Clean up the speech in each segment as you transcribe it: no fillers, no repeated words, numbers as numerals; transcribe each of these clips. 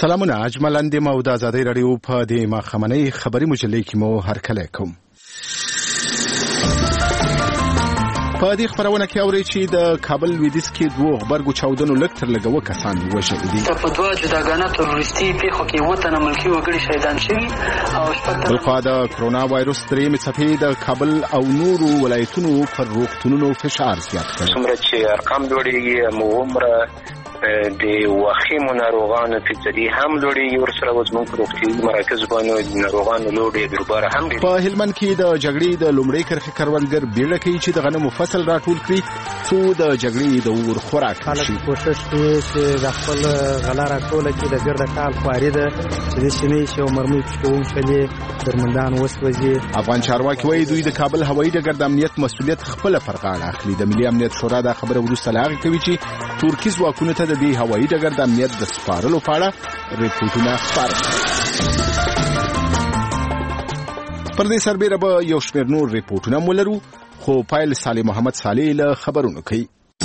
سلامونه اجملاندې مو د آزادۍ رادیو په دې ماښامنۍ خبري مجلې کې مو هرکلی کوم. په دې خبرونه کې اوري چې د کابل لویدیځ کې دوه غبرګو چاودنو لږ تر لږه اووه کسان وژلي دي. په دوه جداګانه تروریستي پیښو کې اووه تنه ملکي وګړي شهیدان شوي او شپږ تنه. بلخوا د کرونا وایرس درېیمې څپې د کابل او نورو ولایتونو پر روغتونونو فشار زیات کړی. څومره چې ارقام لوړېږي همومره د واخیمو ناروغانو فطري هم لوړېږي، ورسره زموږ په روغتیایي مراکزو باندې ناروغانو لوډ دوباره هم ډېر. په هلمند کې د جګړې د لومړۍ کرښې کروندګر بیړه کوي چې د غنمو فصل راټول کړي څو د جګړې د اور خوراک شي. کوشش کوي چې د خپل غله راټوله کړي، د ګرده کال خواري ده چې د شنې شي او مرمۍ پشکې وموښلي، درمندان وسوځي. افغان چارواکي وایي دوی د کابل هوایي ډګر د امنیت مسؤلیت خپله پر غاړه اخلي. د ملي امنیت شورا دا خبره وروسته له هغې کوي چې ترکي ځواکونو ته د دې هوایي ډګر د امنیت د سپارلو په اړه ریپورټونه خپاره کړي. پر دې سربیره به یو شمېر نور ریپورټونه مو لرو، خو پایل صالح محمد صالح له خبرونو کوي.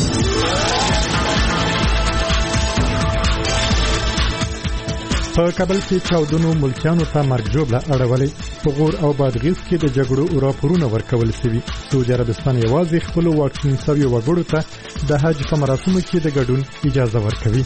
په کابل کې چاودنو ملکیانو ته مرګ ژوبله اړولې. په غور او بادغیس کې د جګړو راپورونه ورکول شوي. سعودي عربستان یوازې خپلو واکسین شویو وګړو ته د حج په مراسمو کې د ګډون اجازه ورکوي.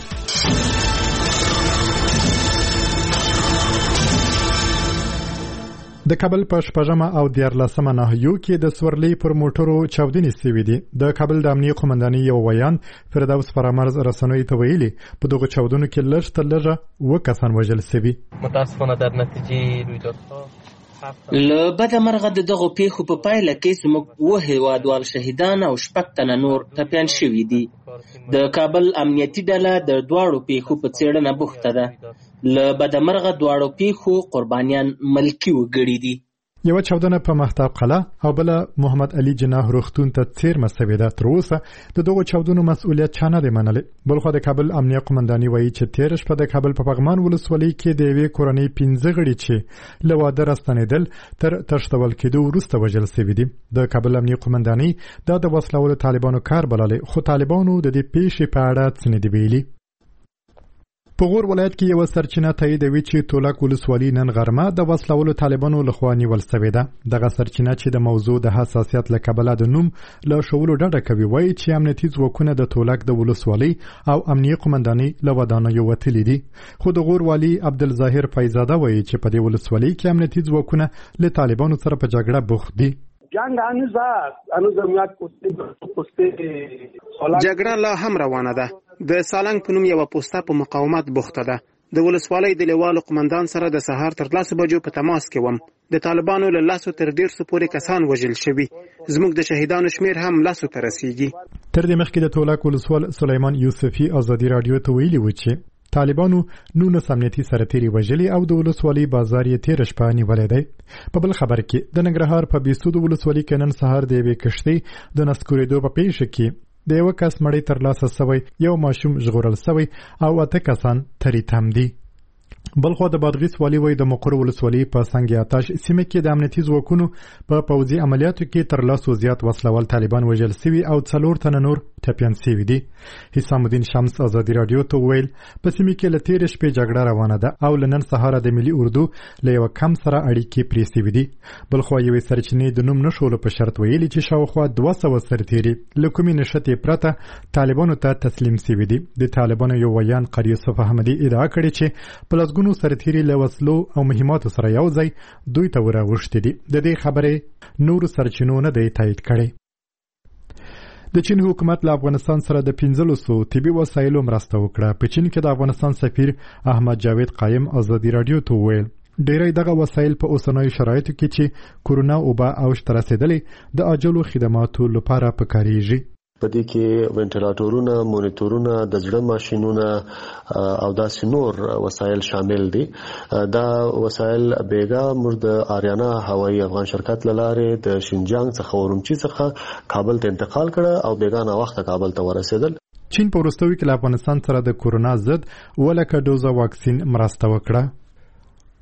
د کابل په شپږمه او 14مه ناحیو کې د سورلۍ پر موټرو چاودنې شوې دي. د کابل د امنیه قومندانۍ یو ویان فردوس فرامرز رسنیو ته ویلي په دغو چاودنو کې لږ تر لږه اووه کسان وژل شوي. متاسفانه در نتیجه رویدادها له بده مرغه د دغو پیښو په پایله کې زموږ اووه هېوادوال شهیدان او شپږ تنه نور ټپیان شوي دي. د کابل امنیتي ډله د دواړو پیښو په څېړنه بوخته ده. له بده مرغه دواړو پیښو قربانیان ملکي وګړي دي. یوه چاودنه په مهتاب قلعه او بله محمد علي جناح روغتون ته څیرمه شوې ده. تر اوسه د دغو چاودنو مسؤلیت چا نه دی منلی. بلخوا د کابل امنیه قومندانۍ وایي چې تېره شپه د کابل په پغمان ولسوالۍ کې د یوې کورنۍ 15 غړي چې له واده راستنېدل تر تښتول کېدو وروسته وژل شوي دي. د کابل امنیه قومندانۍ دا د وسلهوالو طالبانو کار بللی، خو طالبانو د دې پیښې په اړه څه نه دي ویلي. په غور ولایت کې یو سرچینه تاییدوي چې تولک ولسوالۍ نن غرمه د وسلهوالو طالبانو لخوا نیول شوې ده. دغه سرچینه چې د موضوع د حساسیت له کبله د نوم له ښوولو ډډه کوي وایي چې امنیتي ځواکونه د تولک د ولسوالۍ او امنیه قومندانۍ له ودانیو وتلي دي. خو د غور والي عبدالظاهر فیضاده وایي چې په دې ولسوالۍ کې امنیتي ځواکونه له طالبانو سره په جګړه بوخت دي. جګړه لا هم روانه ده. د سالنګ په نوم یوه پوسته په مقاومت بوخته ده. د ولسوالۍ د لیوالو قمندان سره د سهار تر 10 بجو په تماس کې وم. د طالبانو له 10 تر 150 پورې کسان وژل شوي. زموږ د شهیدانو شمیر هم 10 ته رسیږي. تر دې مخکې د تولک ولسوال سلیمان یوسفي آزادي رادیو ته ویلي و چې طالبانو 19 امنیتي سرتیري وژلي او د ولسوالۍ بازار یې تېره شپه نیولی دی. په بل خبر کې د ننګرهار په بیسود ولسوالۍ کې نن سهار د یوې کښتۍ د نسکورېدو په پیښه کې د یوه کس مړی ترلاسه شوی، یو ماشوم ژغورل شوی او 8 کسان تریتم دي. بلخوا د بادغیس والي وایي د مقر ولسوالۍ په سنگ آتش سیمه کې د امنیتي ځواکونو په پوځي عملیاتو کې تر 100 زیات وسلوال طالبان وژل شوي او 4 تنه نور ټپیان شوي دي. حسام الدین شمس آزادي رادیو ته ویل په سیمه کې له تېرې شپې جګړه روانه ده او له نن سهاره د ملي اردو له یوه کم سره اړیکې پرې شوي دي. بلخوا یوې سرچینې د نوم نه ښولو په شرط ویلي چې شاوخوا 200 سرتیري له کومې نښتې پرته طالبانو ته تسلیم شوي دي. د طالبانو یو ویان قاری یوسف احمدي ادعا کړې چې په لسګونو سرتیري له وسلو او مهماتو سره یو ځای دوی ته وراوښتي دي. د دې خبرې نورو سرچینو نه دی تایید کړی. د چین حکومت له افغانستان سره د 1500 طبي وسایلو مرسته وکړه. په چین کې د افغانستان سفیر احمد جاوید قایم آزادي رادیو ته وویل ډیری دغه وسایل په اوسنیو شرایطو کې چې کورونا وبا اوج ته رسېدلې د عاجلو خدماتو لپاره پکارېږي. په دې کې وینټیلیټورونه، مونیټورونه، د زړه ماشینونه او داسې نور وسایل شامل دي. دا وسایل بیګا موږ د آریانا هوایي افغان شرکت لاره د شینجیانګ څخه ورمچي څخه کابل ته انتقال کړه او بیګا نه وخت کابل ته ورسېدل. چین په وروستیو کې له افغانستان سره د کورونا ضد 1 لک ډوزه واکسین مرسته وکړه.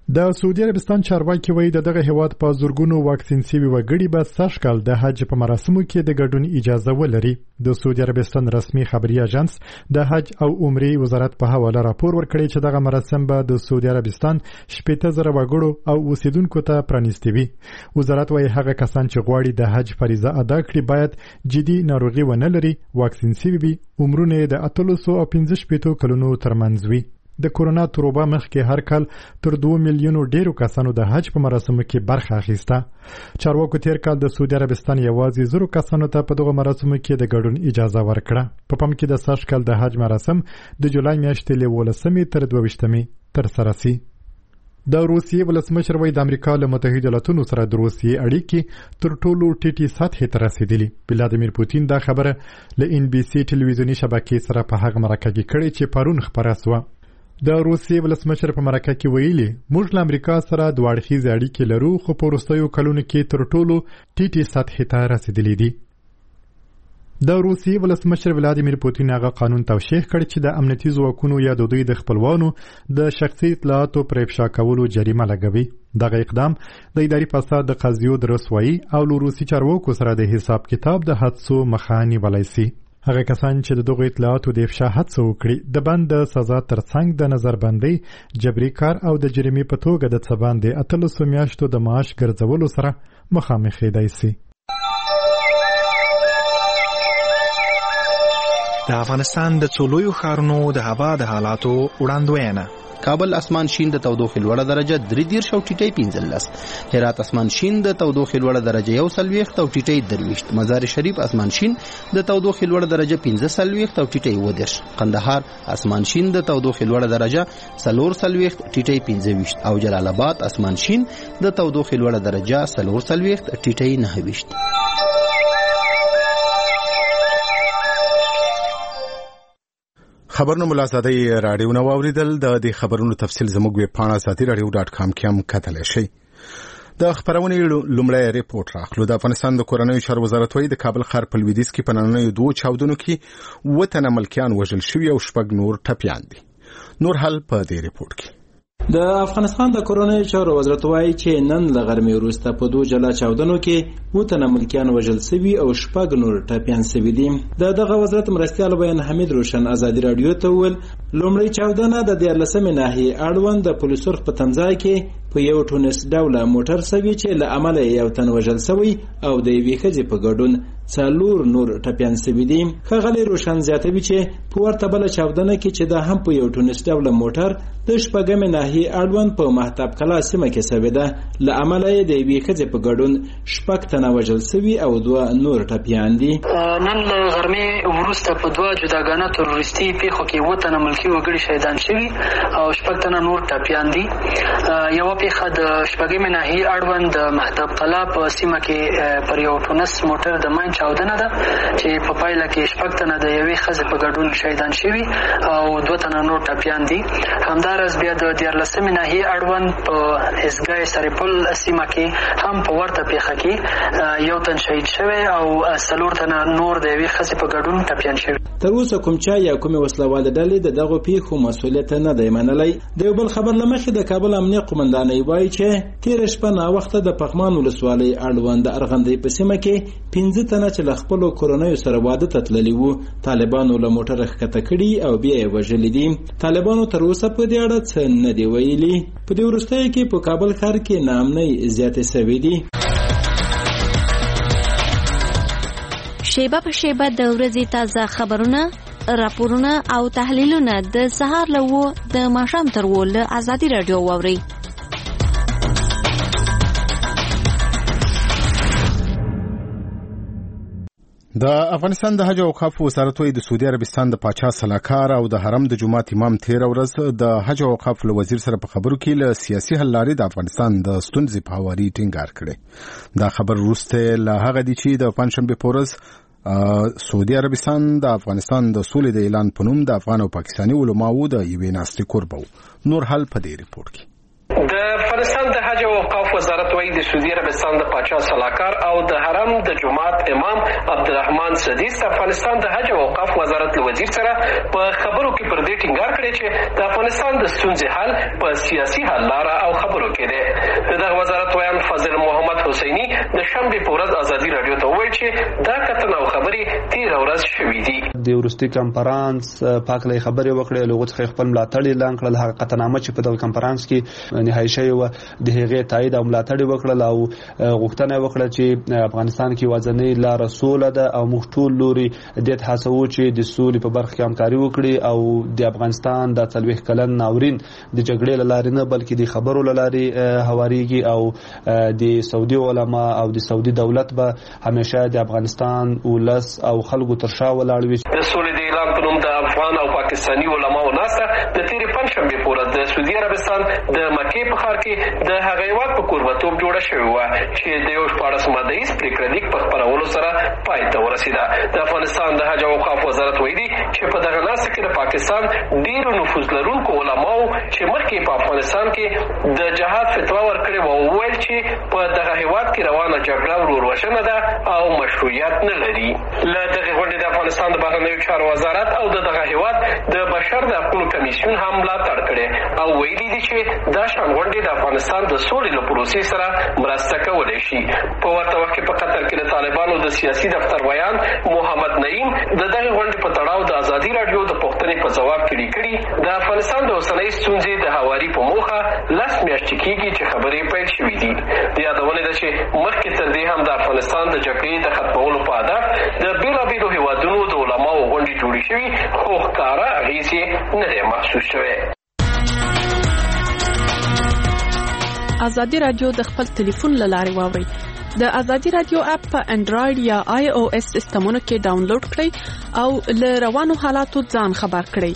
د سعودي عربستان چارواکي وایي دغه هیواد په زورګونو واکسین شوي وګړي به سږ کال د حج په مراسمو کې د ګډون اجازه ولري. د سعودي عربستان رسمي خبري اژانس د حج او عمرې وزارت په حواله راپور ورکړی چې دغه مراسم به د سعودي عربستان 80,000 وګړو او اوسیدونکو ته پرانیستي وي. وزارت وایي هغه کسان چې غواړي د حج فریضه ادا کړي باید جدي ناروغي ونه لري، واکسین شوي وي، عمرونه د 315 کلونو ترمنځ وي. د کورونا تروبه مخکې هر کال تر 2 میلیونو ډیرو کسانو د حج په مراسمو کې برخه اخیسته. چارواکو تیر کال د سعودي عربستان یوازې 0 کسانو ته په دغه مراسمو کې د ګډون اجازه ورکړه. په پام کې د سږ کال د حج مراسم د جولای میاشتې له 18 تر 22 ترسره شي. د روسیې ولسمشر وایي د امریکا له متحده ایالاتونو سره د روسیې اړیکې تر ټولو ټیټې سطحې ته رسیدلي. ولادیمیر پوتین دا خبره له NBC ټلویزیوني شبکې سره په هغه مرکه کې کړې چې پرون خبره شوه. د روسیې ولسمشر په مرکه کې ویلي موږ له امریکا سره د واړخیزې اړیکې لرو، خو په وروستیو کلونو کې تر ټولو ټیټې سطحې ته رسیدلي دي. د روسیې ولسمشر ولادیمیر پوتین هغه قانون توشیح کړ چې د امنیتي ځواکونو یا د دوی د خپلوانو د شخصي اطلاعاتو پر افشا کولو جریمه لګوي. دغه اقدام د اداري فساد د قضیو د رسوایي او له روسي چارواکو سره د حساب کتاب د حادثو مخه نیولی سي. هغه کسان چې د دغو اطلاعاتو د افشا هڅه وکړي د بند د سزا ترڅنګ د نظربندۍ، جبري کار او د جریمې په توګه د څه باندې 18 میاشتو د معاش ګرځولو سره مخامخ کېدای سي. د افغانستان د څو لویو ښارونو د هوا د حالاتو وړاندوینه. کابل اسمان شین د تودوخې لوړه درجه 3 او ټیټی 15. هرات اسمان شین د تودوخې لوړه درجه 21 او ټیټی 23. مزار شریف اسمان شین د تودوخې لوړه درجه 15 او ټیټی 20. قندهار اسمان شین د تودوخې لوړه درجه 24 ټیټی 15 او جلال آباد اسمان شین د تودوخې لوړه درجه 24 ټیټی 29. خبرونه ملازادی رادیو نو اوریدل. د دې خبرونو تفصیل زموږ ویب پاڼه satiradio.com کې هم کتلی شئ. د خبرونې لومړی ریپورت راخلو. د افغانستان د کورنیو چارو وزارت وایي د کابل ښار په لویدیځ کې په نننیو 2 چاودنو کې 7 تنه ملکیان وژل شوي او 6 نور ټپیان دي. نور حل په دې ریپورت کې. د افغانستان د کورنیو چارو وزارت وایي چې نن له غرمې وروسته په 2 جلا چاودنو کې 7 تنه ملکیان وژل شوي او 6 نور ټپیان شوي دي. دغه وزارت مرستیال بیان حمید روشن ازادي رادیو ته وویل لومړی چاودنه د 14 ناحیې اړوند د پولیسورخ په تمځای کې په یو ټونس ډوله موټر سوي چې له عمله یو تن وژل شوی او د یوې ښځې په ګډون 4 نور ټپیان شوي دي. ښاغلی روشن زیاتوي چې په ورته بله چاودنه کې چې دا هم په یو ټونس ډوله موټر د 6مې ناحیې اړوند په مهتاب کلا سیمه کې شوې ده، له عمله یې د یوې ښځې په ګډون 6 تنه وژل شوي او 2 نور ټپیان دي. نن له غرمې وروسته په 2 جداګانه تروریستي پیښو کې 7 تنه ملکي وګړي شهیدان شوي او 6 تنه نور ټپیان دي. یوه پیښه د 6مې ناحیې اړوند د مهتاب کلا په سیمه کې پر یو ټونس موټر د ماین چاودنه ده چې په پایله کې 6 تنه د یوې ښځې په ګډون شهیدان شوي او 2 تنه نور ټپیان دي. همداراز بیا د 14مې ناحیې اړوند په اسګای سرپل سیمه کې هم په ورته پیښه کې 1 تن شهید شوی او 4 تنه نور د یوې ښځې په ګډون ټپیان شوي. تر اوسه کوم چا یا کومې وسلواله ډلې د دغو پیښو مسؤلیت نه دی منلی. د یو بل خبر له مخې د کابل امنیه قومندانۍ وایي چې تېره شپه ناوخته د پغمان ولسوالۍ اړوند د ارغندۍ په سیمه کې 15 تنه چې له خپلو کورنیو سره واده ته تللي وو طالبانو له موټره ښکته کړي او بیا یې وژلي دي. طالبانو تر اوسه په دې اړه څه نه دي ویلي. په دې وروستیو کې په کابل ښار کې ناامنۍ زیاتې شوې دي. شیبه په شیبه د ورځې تازه خبرونه، راپورونه او تحلیلونه د سهار له 9 د ماښام تر 10 له ازادي رادیو واورئ. د افغانستان د حج او اوقاف وزارت د سعودي عربستان د پاچا سلاکار او د حرم د جمعات امام تیر ورځ د حج او اوقاف له وزیر سره په خبرو کې له سیاسي حل لارې د افغانستان د ستونزې په هواري ټینګار کړي. دا خبر وروسته له هغه دی چې د پنځشنبه په ورځ سعودي عربستان د افغانستان د سولې د اعلان په نوم د افغان او پاکستاني علماو د یوې ناستې کوربه. نور حل په دې ریپورت کې. د افغانستان د حج او اوقاف وزارت وایي د سعودي عربستان د پاچا سلاکار او د حرم د جماعت امام عبدالرحمن سدیس د افغانستان د حج او اوقاف وزارت له وزیر سره په خبرو کې پر دې ټینګار کړی چې د افغانستان د ستونزې حل په سیاسي حل لاره او خبرو کې دی. د دغه وزارت ویان فضل محمد حسیني د شنبې په ورځ ازادي راډیو ته وویل چې دا کتنه او خبرې تېره ورځ شوي دي. د وروستي کنفرانس پاکلې خبرې وکړې، له هغو څخه خپل ملاتړ اعلان کړل. هغه قطعنامه چې په دغه کنفرانس کې نهایي شوې وه د هغې تایید او ملاتړ یې وکړل او غوښتنه یې وکړه چې افغانستان کې یوازینۍ لاره سوله ده او موږ ټول لوري دې ته هڅوو چې د سولې په برخه کې همکاري وکړي او د افغانستان د 40 کلن ناورین د جګړې له لارې نه بلکې د خبرو له لارې هوارېږي او د سعودي علما او د سعودي دولت به همیشه د افغانستان ولس او خلکو تر شا ولاړ وي. د سولې د اعلان په نوم د افغان او پاکستاني علماو ناسته د تېرې پنجشنبې په ورځ د سعودي عربستان د مکې په ښار کې د هغه هېواد په کوربتوب جوړه شوې وه چې د 14 مادهیز پرېکړه لیک په خپرولو سره پای ته ورسېده. د افغانستان د حج او اوقاف وزارت ویلي چې په دغه ناسته کې د پاکستان ډېرو نفوذ لرونکو علماو چې مخکې په افغانستان کې د جهاد فتوا ورکړې وه وویل چې په دغه هېواد کې روانه جګړه ورور ده او مشروعیت نه لري. له دغې غونډې د افغانستان د بهرنیو چارو وزارت او د دغه هېواد د بشر د حقوقو کمیسیون هم ملاتړ کړی او ویلي دي چې دا شان غونډې د افغانستان د سولې له پروسې سره مرسته کولی شي. په ورته وخت کې په قطر کې د طالبانو د سیاسي دفتر ویان محمد نعیم د دغې غونډې په تړاو د ازادي راډیو د پوښتنې په ځواب کې لیکلي د افغانستان د اوسنۍ ستونزې د هواري په موخه 10 میاشتې کېږي چې خبرې پیل شوي دي. د یادونې ده چې مخکې تر دې هم د افغانستان د جګړې د ختمولو په هدف د بېلابېلو هېوادونو د علماو غونډې جوړې شوي خو ښکاره اغېز یې نه دی محسوس شوی. ازادي راډیو د خپل ټلیفون له لارې واورئ. د ازادي راډیو اپ په انډراید یا آی او اس سیسټمونو کې ډاونلوډ کړئ او له روانو حالاتو ځان خبر کړئ.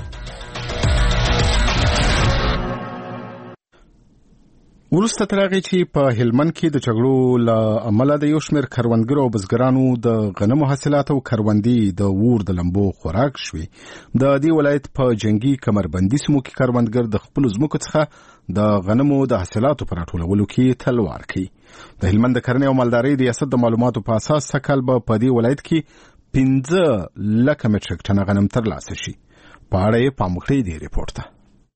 ورسته تر هغې چې په هلمند کې د جګړو له امله د یو شمېر کروندګرو او بزګرانو د غنمو حاصلات او کروندې د اور د لمبو خوراک شوي. د دې ولایت په جنګي کمربندي سیمو کې کروندګر د خپلو ځمکو څخه د غنمو د حاصلاتو په راټولولو کې تلوار کوي. د هلمند د کرنې او مالدارۍ ریاست د معلوماتو په اساس سږکال به په دې ولایت کې 15 لکه مټریک ټنه غنم ترلاسه شي. په اړه یې پام وکړئ دې ریپورټ ته.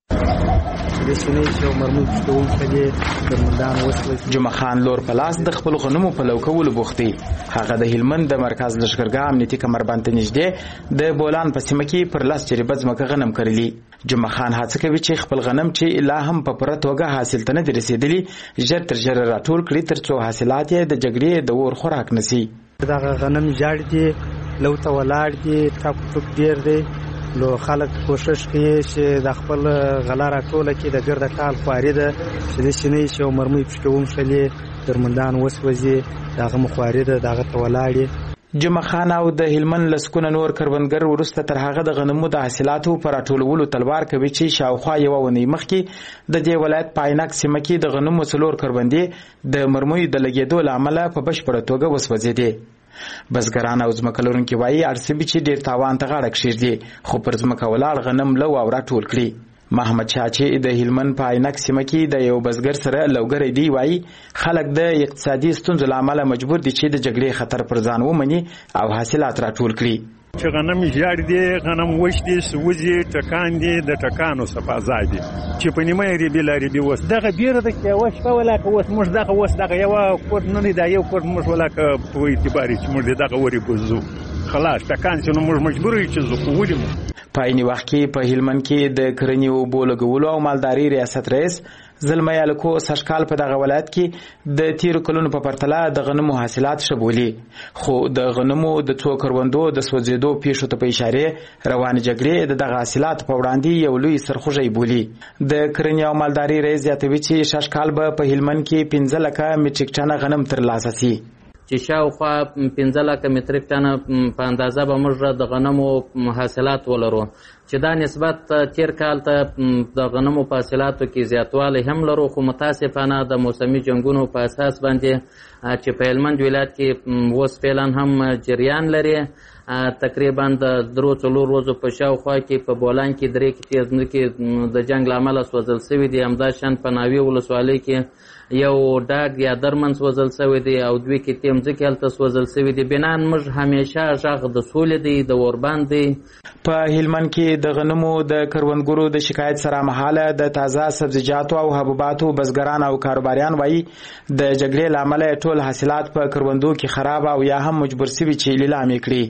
جمعه خان لور پلاس د خپل غنمو په لو کولو بوختي. هغه د هلمند د مرکز لشکرګاه امنیتي کمربند ته نږدې د بولان په سیمه کې پر لاس جریبه ځمکه غنم کرلی. جمعه خان هڅه کوي چې خپل غنم چې لا هم په پوره توګه حاصل ته نه دي رسېدلي ژر تر ژره راټول کړي ترڅو حاصلات یې د جګړې د اور خوراک نشي. دغه غنم جاړ دي لو ته ولاړ دي ټاپ ټوپ ډېر دی. لو خلک کوشش کوي چې د خپل غلا راټوله کې د ګرده کال خواري ده چې د شنې شي او مرمۍ پکې ومشلې درمندان وسوځي دغه مخواري ده دغه ته ولاړې. جمعه خان او د هلمند لسکونه نور کروندګر وروسته تر هغه د غنمو د حاصلاتو پر راټولولو تلوار کوي چې شاوخوا یوه اونۍ مخکې د دې ولایت په عینک سیمه کې د غنمو 4 کروندې د مرمیو د لګېدو له امله په بشپړه توګه وسوځېدې. بزګران او ځمکه لرونکي وایي اړسبي چې ډېر تاوان ته غاړه کښېږدي خو پر ځمکه ولاړ غنم لو او راټول کړي. محمد شاه چې د هلمند په عینک سیمه کې د یو بزګر سره لوګری دی وایي خلک د اقتصادي ستونزو له امله مجبور دي چې د جګړې خطر پر ځان ومني او حاصلات راټول کړي. چې غنم ژاړ دي غنم وش دي سوځي ټکان دي د ټکانو صفا ځای دي چې په نیمه ریبي لري وس دغه بیره د کې وش په ولاکه وس موږ دغه وس دغه یو کور نه دی یو کور موږ ولاکه په اعتبار چې موږ دغه وری بوزو خلاص ټکان چې موږ مجبور یو چې زه ولیم. په عین وخت کې په هلمند کې د کرنې او بولګولو او مالداري ریاست رئیس زلمی الکو سشکال په دغه ولایت کې د تیر کلونو په پرتله د غنمو حاصلات شبولي خو د غنمو د څو کروندو د سوځېدو پیښو ته په اشاره روان جګړې دغه حاصلات په وړاندې یو لوی سرخوږی بولي. د کرنې او مالداري رئیس زیاتوي چې ششکال به په هلمند کې 15 لکه مټریک ټنه غنم ترلاسه شي چې شاوخوا 15 لکه مټریک ټنه په اندازه به موږ د غنمو حاصلات ولرو. چې دا نسبت تیر کال ته د غنمو په حاصلاتو کې زیاتوالی هم لرو، خو متاسفانه د موسمي جنګونو په اساس باندې چې په هلمند ولایت کې اوس فعلا هم جریان لري. تقریبا د 3-4 ورځو په شاوخوا کې په بولان کې 3 کې ځمکې د جنګ له امله سوځل شوي دي. همداشان په ناوې ولسوالۍ کې یو ډاګ یا درمن سوځل شوی دی او 2 کې تیم ځکه هلته سوځل شوی دی. بنان موږ همیشه غږ د سولې دی، د اوربند دی. په هلمند کې د غنمو د کروندګرو د شکایت سره مهاله د تازه سبزیجاتو او حبوباتو بزګران او کاروباریان وایي د جګړې له امله ټول حاصلات په کروندو کې خراب او یا هم مجبور شوي چې لیلام یې کړي.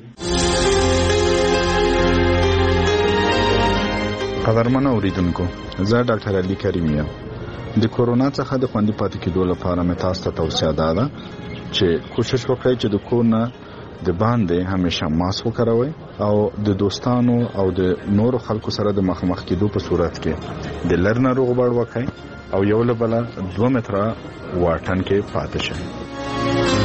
قدرمن اوریدونکو، زه ډاکټر علي کریم یم. د کورونا څخه د خوندي پاتې کېدو لپاره مې تاسو ته توصیه ده چې کوشش وکړئ چې د کور نه د باندې همیشه ماسک وکاروئ او د دوستانو او د نورو خلکو سره د مخامخ کېدو په صورت کې د لرنه روغبړ وکړئ او یو له بله 2 متره واټن کې پاتې شئ.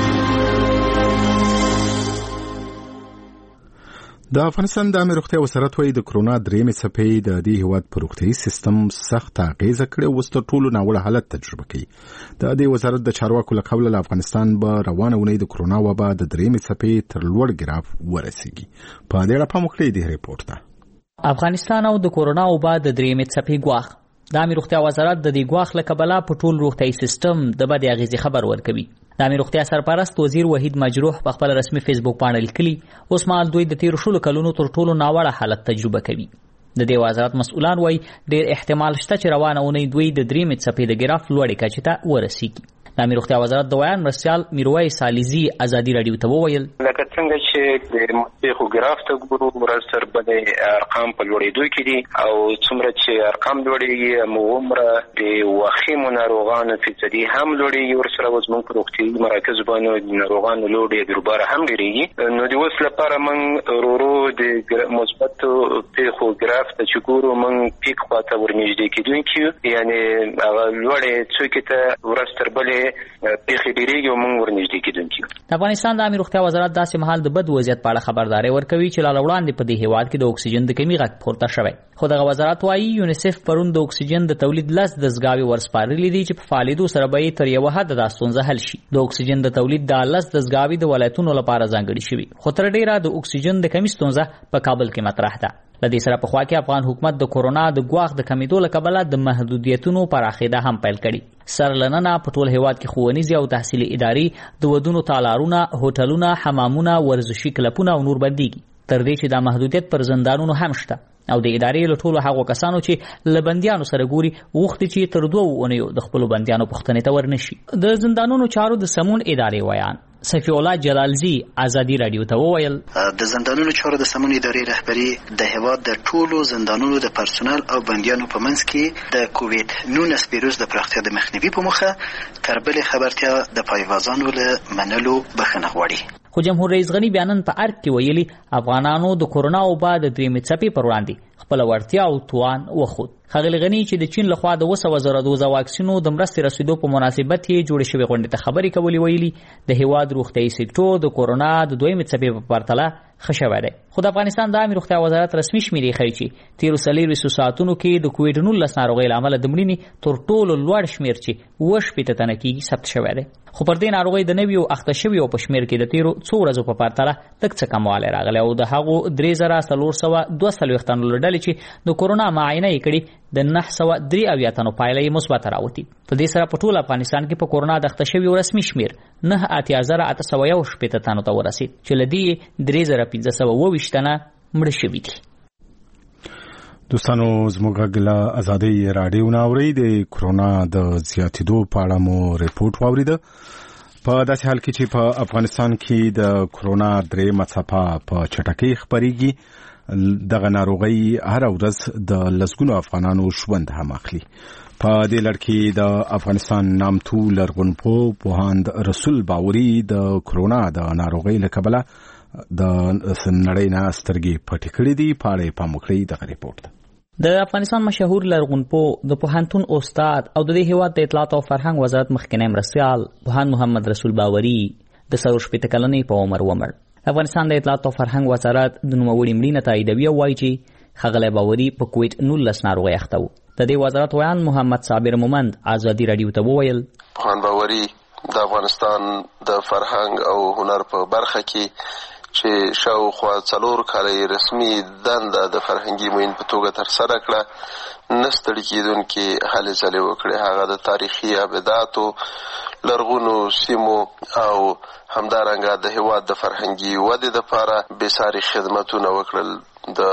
د افغانستان د عامه روغتیا وزارت وايي د کرونا درېیمې څپې د دې هیواد په روغتیايي سیستم سخت اغیزه کړې او اوس تر ټولو ناوړه حالت تجربه کوي. د دې وزارت د چارواکو له قوله افغانستان به روانه اونۍ د کرونا وبا د درېیمې څپې تر لوړ ګراف ورسیږي. په دې اړه پام وکړئ د ریپورت ته. افغانستان او د کرونا وبا د درېیمې څپې ګواښ. د عامه روغتیا وزارت د دې ګواښ له کبله په ټول روغتیايي سیستم د بد اغیزې خبر ورکوي. د عامه روغتیا سرپرست وزیر وحید مجروح په خپل رسمي فیسبوک باندې لیکلي اوس مهال دوی د تیر شلو کلونو تر ټولو ناوړه حالت تجربه کوي. د دې وزارت مسؤلان وایي ډېر احتمال شته چې روانه اونۍ دوی د درېیمې څپې د ګراف لوړې کچې ته ورسیږي. د عامه روغتیا وزارت د ویان مرستیال میرویس علیزي ازادي رادیو ته وویل لکه څنګه چې د مخکې ګراف ته ګورو ورځ تر بلې ارقام په لوړېدو کې دي او څومره چې ارقام لوړېږي هماغومره د وخیمو ناروغانو فیصدي هم لوړېږي. ورسره اوس موږ په روغتیايي مراکزو باندې د ناروغانو لوډ یې بیروباره هم ډېرېږي. نو د اوس لپاره موږ ورو د مثبتو پیښو ګراف ته چې ګورو موږ پیک خواته ورنږدې کېدونکي یو، یعنې هغه لوړې څوکې ته ورځ تر بلې پیښې ډېرېږي او موږ ورنږدې کېدونکي یو. د افغانستان د عامه روغتیا وزارت داسې مهال د بد وضعیت په اړه خبرداری ورکوي چې لا وړاندې په دې هیواد کې د اکسیجن د کمی غږ پورته شوی. خو دغه وزارت وايي یونیسف پرون د اکسیجن د تولید 10 دستګاوې ورسپارلې دي چې په فعالیتو سره به تر یو حد د ستونزه حل شي. د اکسیجن د تولید د 10 دستګاوې د ولایتونو لپاره ځانګړي شوي، خو تر ډیره د اکسیجن د کمی ستونزه په کابل کې مطرح ده. لدې سره په خوا کې افغان حکومت د کورونا د ګواښ د کمیدو له کبله د محدودیتونو پراخېدا هم پیل کړي. سرلننه په ټول هیواد کې ښوونیزې او تحصیلي ادارې، د ودونو تالارونه، هوټلونه، حمامونه، ورزشي کلبونه او نور بنديږي. تر دې چې دا محدودیت پر زندانونو هم شته او د ادارې له ټولو هغو کسانو چې له بندیانو سره ګوري غوښتي چې تر 2 اونیو د خپلو بندیانو پوښتنې ته ورنشي. د زندانونو چارو د سمون ادارې ویان صفی الله جلالزی ازادي رادیو ته وویل د زندانونو چارو د سمون ادارې رهبری د هیواد د ټولو زندانونو د پرسونل او بندیانو په منځ کې د کووید 19 ویروس د پراختیا د مخنیوي په موخه تر بلې خبرتیا د پایوازانو له منلو بخښنه غواړي. خو جمهور رئیس غنی بیانن په ارګ کې ویلي افغانانو د کورونا وبا د درېیمې څپې پر وړاندې خپل وړتیا او توان وښود. ښاغلي غني چې د چین لخوا د 200,000 دوزه واکسینو د مرستې رسیدو په مناسبت یې جوړې شوې غونډې ته خبرې کولې ویلي د هیواد روغتیايي سکتور د کورونا د دویمې څپې په پرتله ښه شوی دی. خو د افغانستان د عامه روغتیا وزارت رسمي شمیرې ښیي چې تیرو 24 ساعتونو کې د کووید 19 ناروغۍ له امله د مړینې تر ټولو لوړ شمیر چې 80 تنه کېږي ثبت شوی دی. خو پر دې ناروغۍ د نویو اخته شویو په شمیر کې د تیرو 2 ورځو په پرتله لږ څه کموالی راغلی او د هغو 3442 تنو له ډلې چې د کورونا معاینه یې کړې د 903 تنو پایله یې مثبته راوتې. په دې سره په ټول افغانستان کې په کورونا د اخته شویو رسمي شمیر 98,801 تنو ته ورسید چې له دې 3522 تنه مړه شوي دي. دوستانو زموږ له ازادي رادیو نه اورئ د کورونا د زیاتېدو په اړه مو ریپورت واوریده. په داسې حال کې چې په افغانستان کې د کورونا درېیمه څپه په چټکۍ خپرېږي، دغه ناروغۍ هر ورځ د لسګونو افغانانو ژوند هم اخلي. په دې لړ کې د افغانستان نامتو لرغونپوه پوهاند رسول باوري د کورونا د ناروغۍ له کبله د نړۍ نه سترګې پټې کړې دي. په اړه یې پام وکړئ دغه ریپورت ته. د افغانستان مشهور لرغونپوه د پوهنتون استاد او د دې هیواد د اطلاعات او فرهنګ وزارت مخکنی مرستیال پوهاند محمد رسول باوري د 40 کلنۍ په عمر ومړ. افغانستان د اطلاعات او فرهنګ وزارت د نوموړي مړینه تاییدوي او وایي چې ښاغلی باوري په کوویډ 19 ناروغۍ اخته و. د دې وزارت ویان محمد صابر مومند ازادي راډیو ته وویل پوهان باوري د افغانستان د فرهنګ او هنر په برخه کې چې شاوخوا 4 کاله رسمي دنده د فرهنګي معین په توګه ترسره کړه، نه ستړي کېدونکې هلې ځلې وکړې. هغه د تاریخي ابداتو، لرغونو سیمو او همدارنګه د هېواد د فرهنګي ودې دپاره بېساري خدمتونه وکړل. د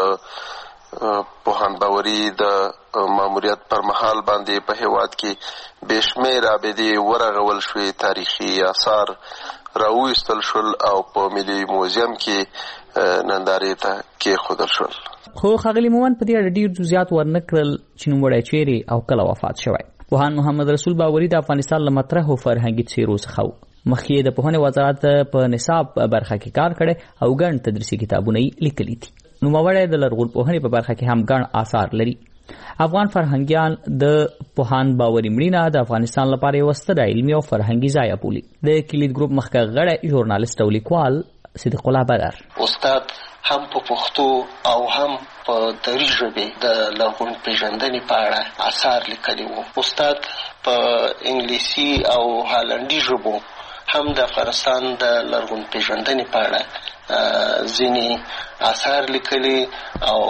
پوهان باوري د ماموریت پر مهال باندې په هېواد کې بېشمېر ابدې ورغول شوې، تاریخي آثار راویستل شول او په ملي موزیم کې نندارې ته کېښودل شول. خو ښاغلي مومند په دې اړه ډېر جزئیات ورنه کړل چې نوموړی چیرې او کله وفات شوی. پوهان محمد رسول باوري د افغانستان له مطرحو فرهنګي څیرو څخه و. مخکې د پوهنې وزارت په نصاب برخه کې کار کړی او ګڼ تدریسي کتابونه یې لیکلي دي. نوموړی د لرغونپوهنې په برخه کې هم ګڼ آثار لري. افغان فرهنګیان د پوهان باوري مړینه د افغانستان لپاره یو ستره علمي او فرهنګي ځای بولي. د کلید ګروپ مخکې غړی ژورنالیست او لیکوال صدیق الله بدر استاد هم په پښتو او هم په دري ژبې د لرغونپېژندنې په اړه آثار لیکلي وو. استاد په انګلیسي او هالندي ژبو هم د افغانستان د لرغونپېژندنې په اړه ځینې آثار لیکلي او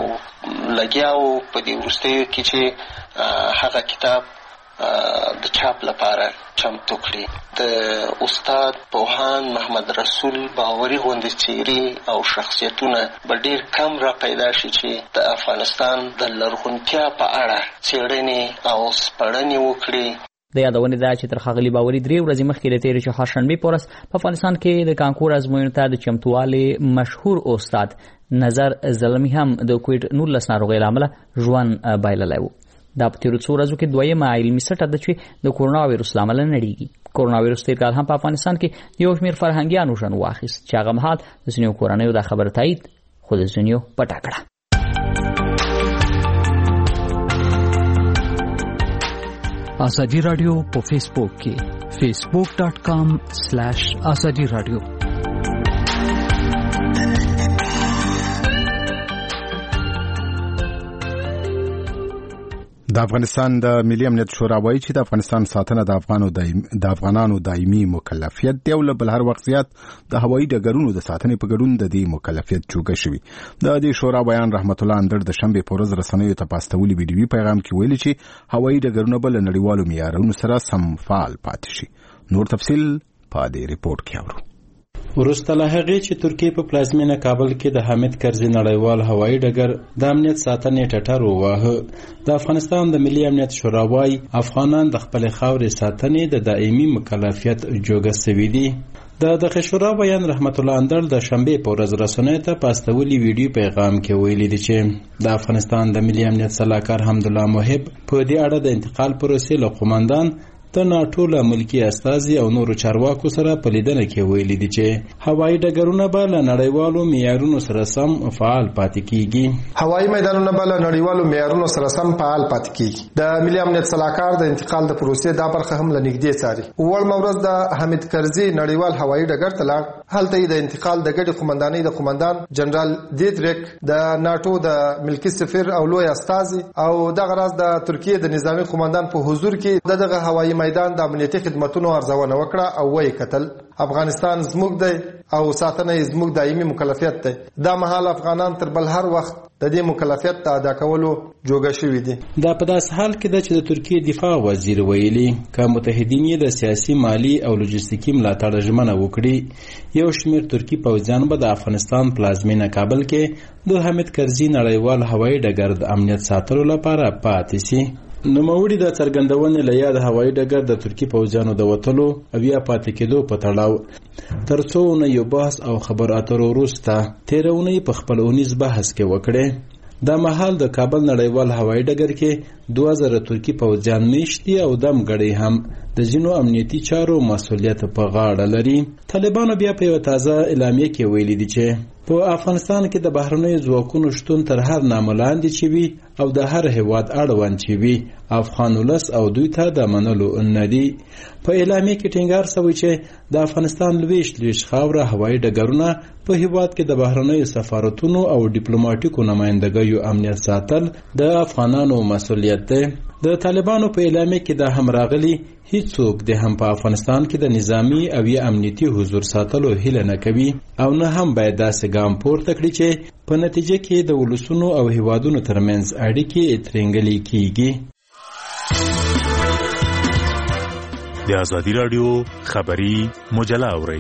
لګیاو په دې وروستیو کې چې هغه کتاب د چاپ لپاره چمتو کړي. د استاد پوهان محمد رسول باوري غوندې څیرې او شخصیتونه به ډېر کم را پیدا شي چې د افغانستان د لرغونتیا په اړه څېړنې او سپړنې وکړي. د یادونې ده چې تر ښاغلي باوري 3 ورځې مخکې د تېرې چهارشنبې په ورځ په افغانستان کې د کانکور ازموینو ته د چمتووالي مشهور استاد نظر زلمي هم د کوویډ 19 ناروغۍ له امله ژوند بایللی و. دا په تېرو څو ورځو کې دویمه علمي سټه ده چې د کورونا وایرس له امله نړیږي. کورونا وایرس تېر کال هم په افغانستان کې یو شمېر فرهنګیانو ژوند واخیست چې هغه مهال د ځینو کورنیو دا خبره تایید خو د ځینو پټه کړه. ازادي رادیو په فیسبوک کې facebook.com/azadi radio. د افغانستان د ملي امنیت شورا وایي چې د افغانستان ساتنه د افغانانو دایمي مکلفیت دی او له بل هر وخت زیات د هوایي ډګرونو د ساتنې په ګډون د دې مکلفیت جوګه شوی. د دې شورا بیان رحمت الله اندر د شنبه په ورځ رسنیو ته پاستولي ویډیوي پیغام کې ویلي چې هوایي ډګرونه بل نړیوالو معیارونو سره سم فعال پاتې شي. نور تفصیل په دې ریپورت کې اورو. وروسته له هغې چې ترکیې په پلازمینه کابل کې د حامد کرزي نړیوال هوایي ډګر د امنیت ساتنې ټټر وواهه، د افغانستان د ملي امنیت شورا وایي افغانان د خپلې خاورې ساتنې د دایمي مکلفیت جوګه سوي دي. د دغه شورا بیان رحمت الله اندر د شنبې په ورځ رسنیو ته پاستولي ویډیو پیغام کې ویلي دي چې د افغانستان د ملي امنیت سلاکار حمدالله محب په دې اړه د انتقال پروسې له قومندان د ناټو له ملکي استازي او نورو چارواکو سره په لیدنه کې ویلي دي چې هوایي ډګرونه به له نړیوالو معیارونو سره سم فعال پاتې کیږي. هوایي میدانونه به له نړیوالو معیارونو سره سم فعال پاتې کیږي. د ملي امنیت سلاکار د انتقال د پروسې دا برخه هم له نږدې څاري. وړمه ورځ د حامد کرزي نړیوال هوایي ډګر ته لاړ. هلته یې د انتقال د ګډې قومندانۍ د قومندان جنرال دیدریک، د ناټو د ملکي سفیر او لوی استازي او دغه راز د ترکیې د نظامی قومندان په حضور کې دغه هوایي میدان د امنیتي خدماتونو ارزونه وکړه او وایي کتل افغانستان زموږ دی او ساتنه یې زموږ دایمي مکلفیت دی. دا مهال افغانان تر بل هر وخت د دې مکلفیت ته ادا کولو جوګه شوي دي. دا په داسې حال کې ده چې د ترکیې دفاع وزیر ویلي که متحدین یې د سیاسي، مالي او لوجستیکي ملاتړ ژمنه وکړي، یو شمېر ترکي پوځیان به د افغانستان پلازمینه کابل کې د حامد کرزي نړیوال هوایي ډګر د امنیت ساتلو لپاره پاتې سي. نوموړي د څرګندونې له یاد هوایي ډګر د ترکي پوځیانو د وتلو او یا پاتې کېدو په تړاو تر څو یو بحث او خبر اترو وروسته تېره اونۍ په خپل اونیز بحث کې وکړې. دا مهال د کابل نړیوال هوایي ډګر کې 2000 ترکی پوځیان میشت دي او دمګړی هم د ځینو امنیتي چارو مسؤلیت په غاړه لري. طالبانو بیا په یو تازه اعلامیه کې ویلي دي چې په افغانستان کې د بهرنیو ځواکونو شتون تر هر نامه لاندې چې وي او د هر هیواد اړوند چې وي افغان ولس او دوی ته د منلو نه دي. په اعلامیه کې ټینګار شوی چې د افغانستان لویشت خاوره هوایي ډګرونه په هیواد کې د بهرنیو سفارتونو او ډیپلوماټیکو نمائندګیو امنیت ساتل د افغانانو مسؤلیت دی. د طالبانو په اعلامیه کې دا هم راغلي هیڅوک د هم په افغانستان کې د نظامی او یا امنیتي حضور ساتلو هیله نه کوي او نه هم باید داسې ګام پورته کړي چې په نتیجه کې د ولسونو او هیوادونو ترمنځ اړیکې ترنګلې کیږي. د ازادي راډیو خبري مجله اورئ.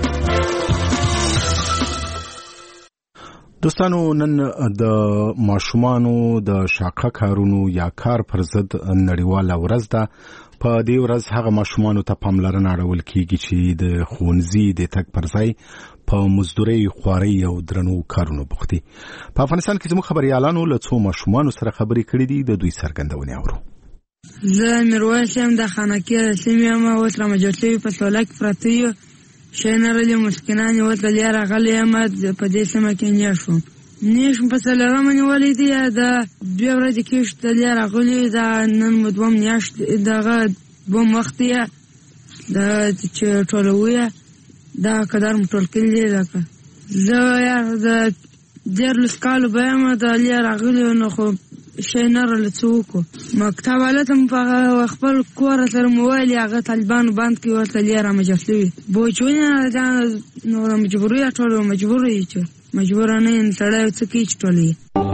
دوستانو، نن د ماشومانو د شاقه کارونو یا کار پر ضد نړیواله ورځ ده. په دې ورځ هغه ماشومانو ته پاملرنه اړول کیږي چې د ښوونځي د تګ پر ځای په مزدورۍ، خوارۍ او درنو کارونو بوخت دي. په افغانستان کې زموږ خبريالانو له څو ماشومانو سره خبرې کړې دي. د دوی څرګندونې اورو. زه میرویس یم، د خانکۍ د سیمې یم. اوس رامجر شوي په سوله کې پراته یو شینرلې مسکینان یې ورتلې راغلی یم. په دې سیمه کې نیشم په څلورمه نیولې دي. د 2 ورځې کې شتلې راغلي. دا نن مو 2 میاشت دغه 2 وخت یې د چې ټولوي دا قدر مو ټول کړي. لکه زه یار د 14 کالو به یم د لې راغلي نو خو شینرلې څوک مکتب علتم په خپل کور سره موبایل هغه طالبانو باند کې ورتلې رامجسلوي بوچونه دا نو مجبوري ټول مجبوري چې مجبور نه یم سړی څه کې چټولې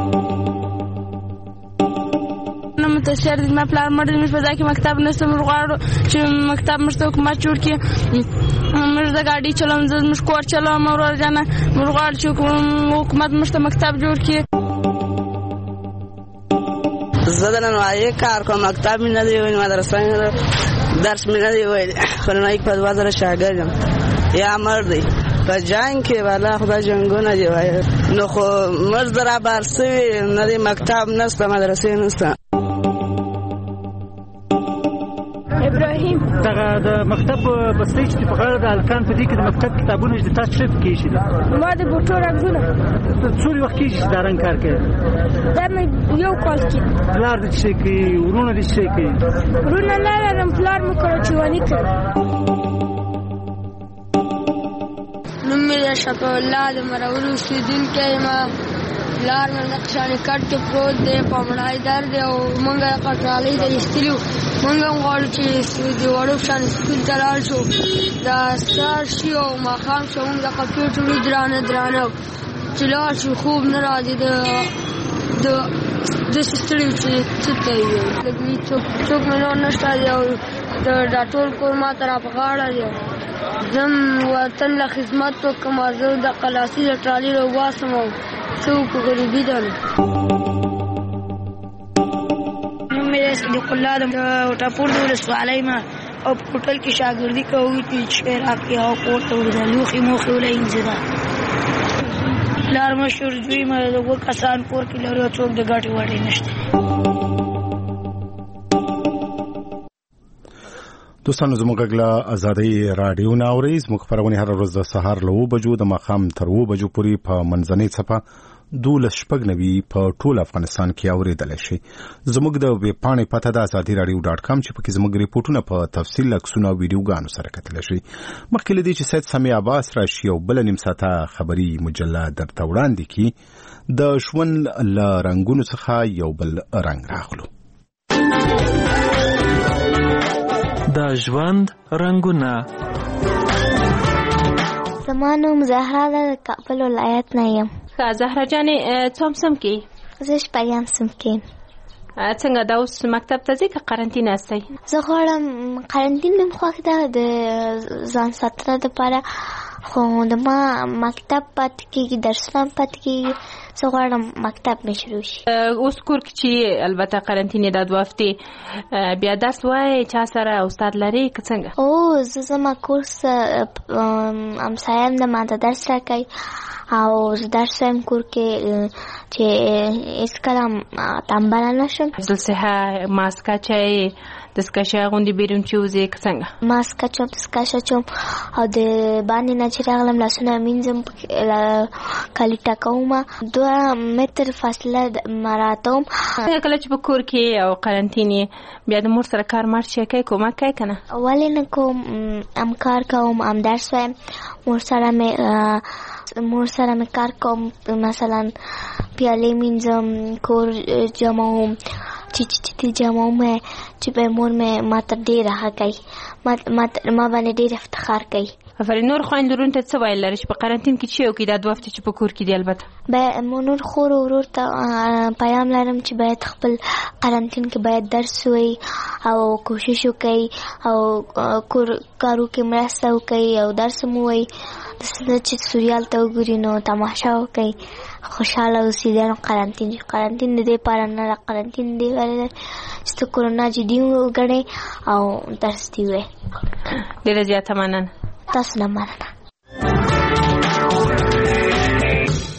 نو متشر دې ما پلان مړ دې په ځکه مکتب نشته مرغاړو چې مکتب مرسته حکومت جوړ کړي. موږ د गाड़ी چلوم، زه موږ کور چلوم او ورځنه مرغاړ چې حکومت مرسته مکتب جوړ کړي. زه د ننوایي کار کوم، مکتب مې نه دی ویل، مدرسه مې نه درس مې نه دی ویل، خو ننوایي په 2000 شاګرد یم یا مړ دی په جنګ کې والا خدای جنګونه دی وای نو خو مرز را بارسوي نه دی مکتب نشته مدرسې نشته. ابراهیم دغه د مکتب بسې چې په غاړه د الکان په دې کې د مکتب کتابونه چې تاسو شپ کې شي ما د بوټو رنګونه څوري وخت کې چې دا رنګ کار کوي دا مې یو کال کې پلار دې شي کې ورونه دې شي کې ورونه لارم پلار مې کړو چې ونی کړ. نو مې شپه الله د مرورو سیدونکو ما لار مې نقشانه کټ کې پروت دی په مړای درد او مونږه قطرالې د استلیو مونږه غواړو چې د وړو شان سکول ته لاړ شو. دا ستار شي او ماښام شو مونږ د کمپیوټر درانه چې لاړ شو خوب نه راځي د سستړیو چې څه ته وي لږ څوک مې نور نشته دی او دا ټول کور ما ته را په غاړه دی. زم وطن له خدمت وکړم، زه د قلاسي د ټرالي راوباسم او څوک غریبي ده نو مې صدیق الله د ټاپور د ولسوالۍ ما او په هوټل کې شاګردي کوي چې راکې او کوټه ورځلوخي موخه ولې انځدا لار مشهور دوی ما د وکاسان کور کې لري څوک د ګاټي وړي نشته. دوستانو زموږ غږ آزادۍ رادیو ناوري زموږ خبرونه هر ورځ د سهار له 9 بجو د ماښام تر 2 بجو پورې په منځنۍ صفه 12:90 په ټول افغانستان کې اوریدل شي. زموږ د ویب پاڼې پته د azadiradio.com چې پکې زموږ ریپورتونه په تفصیل لکسونه او ویډیوګانو سره کتل شي. مخکې لدی چې سید سامي عباس راشي او بل نیم ساعته خبري مجله درته وړاندې کی د ژوند ل رنگونو څخه یو بل رنگ راغلو. د ژوند رنگونه. زما نوم زهرا ده، د کابل ولایت نه یم. زهرا جانې څوم سم کې؟ زه شپږم سم کې. څنګه دا اوس مکتب ته ځې که قرنطینه استئ؟ زه غواړم قرنطینه مې خوښ ده د ځان ساتنه دپاره، خو د ما مکتب پاتې کېږي، درسونه پاتې کېږي. زه غواړم مکتب مې شروع شي. اوس کور کې چې البته قرنطینې دا 2 هفتې بیا درس وایې چا سره استاد لرې که څنګه؟ او زه زما کورس همسایم ده ما ته درس راکوي او زه درس وایم کور کې چې هیڅکله تنبله نشم. صحه ماسک اچوئ، دستکشه اغوندي بیرون چې وځئ که څنګه؟ ماسک اچوم، دستکشه اچوم او د باندې نه چې راغلم لاسونه مینځم، کالي ټکوم، 2 متر فاصله مراعاتوم. کله چې په کور کې او قرنطین بیا د مور سره کار مارچ کوي، کومک کوي که نه؟ ولې نه کوم، هم کار کوم، هم درس وایم. مور سره مې کار کوم، مثلا پیالې مینځم، کور جمعوم، چې جمعوم چې به مور مې ماته ډېره ښه کوي، ما باندې ډېر افتخار کوي. افرین. نور خویندو ورونو ته څه ویل لري چې په قرنطین کې چې وکړي دا 2 هفتې چې په کور کې دي؟ البته نور خور او ورور ته پیام لرم چې باید خپل قرنطین کې باید درس ووایي او کوشش وکړي او کارو کې مرسته وکړي او درس هم ووایي. داسې چې سوریال ته وګوري نو تماشا وکړي، خوشحاله اوسي. دا قرنطین د دې لپاره نه ده، قرنطین دې لپاره چې ته کرونا جدي وګڼې او درس دې ووایي. ډېره زیاته مننه. تاسو نه مننه.